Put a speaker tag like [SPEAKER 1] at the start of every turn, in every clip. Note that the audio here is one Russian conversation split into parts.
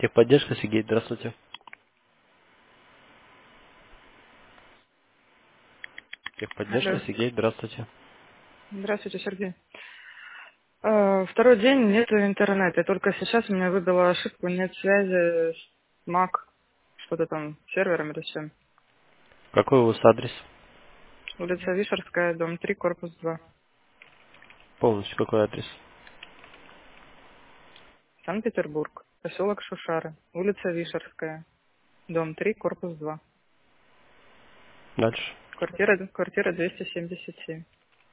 [SPEAKER 1] Техподдержка, Сергей, здравствуйте. Техподдержка,
[SPEAKER 2] Алло.
[SPEAKER 1] Сергей, здравствуйте.
[SPEAKER 2] Здравствуйте, Сергей. Второй день нет интернета. И только сейчас меня выбила ошибку, нет связи с Mac, что-то там, с сервером или с чем.
[SPEAKER 1] Какой у вас адрес?
[SPEAKER 2] Улица Вишерская, дом 3, корпус 2.
[SPEAKER 1] Полностью какой адрес?
[SPEAKER 2] Санкт-Петербург. Поселок Шушары. Улица Вишерская, дом 3, корпус 2.
[SPEAKER 1] Дальше.
[SPEAKER 2] Квартира 277.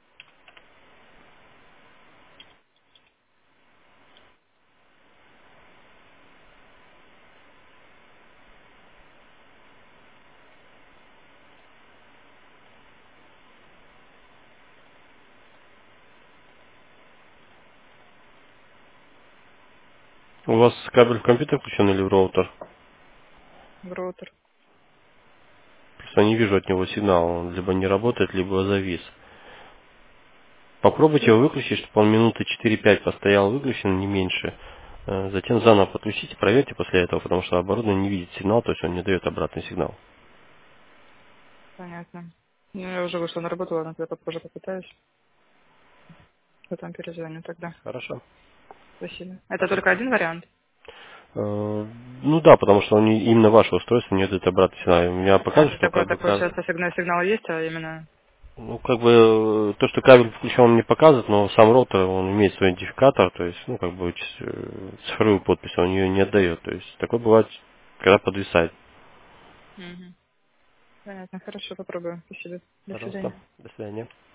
[SPEAKER 1] У вас кабель в компьютер включен или в роутер?
[SPEAKER 2] Роутер.
[SPEAKER 1] Просто я не вижу от него сигнала. Он либо не работает, либо завис. Попробуйте его выключить, чтобы он минуты 4-5 постоял выключен, не меньше. Затем заново подключите, проверьте после этого, потому что оборудование не видит сигнал, то есть он не дает обратный сигнал.
[SPEAKER 2] Понятно. Ну, я уже вышла на работу, ладно, тогда попозже попытаюсь. Потом перезвоню тогда.
[SPEAKER 1] Хорошо.
[SPEAKER 2] Спасибо. Это
[SPEAKER 1] Пожалуйста.
[SPEAKER 2] только один вариант?
[SPEAKER 1] Ну да, потому что именно ваше устройство не дает обратный сигнал. У меня показывает,
[SPEAKER 2] Ну,
[SPEAKER 1] что как
[SPEAKER 2] так
[SPEAKER 1] бы
[SPEAKER 2] получается, сигнал есть, а именно...
[SPEAKER 1] ну, как бы, то, что кабель включен, он не показывает, но сам роутер, он имеет свой идентификатор, то есть, ну, как бы, цифровую подпись, он ее не отдает. То есть, такое бывает, когда подвисает.
[SPEAKER 2] Мгм. Понятно, хорошо, попробую. Спасибо. До
[SPEAKER 1] Пожалуйста,
[SPEAKER 2] свидания.
[SPEAKER 1] до свидания.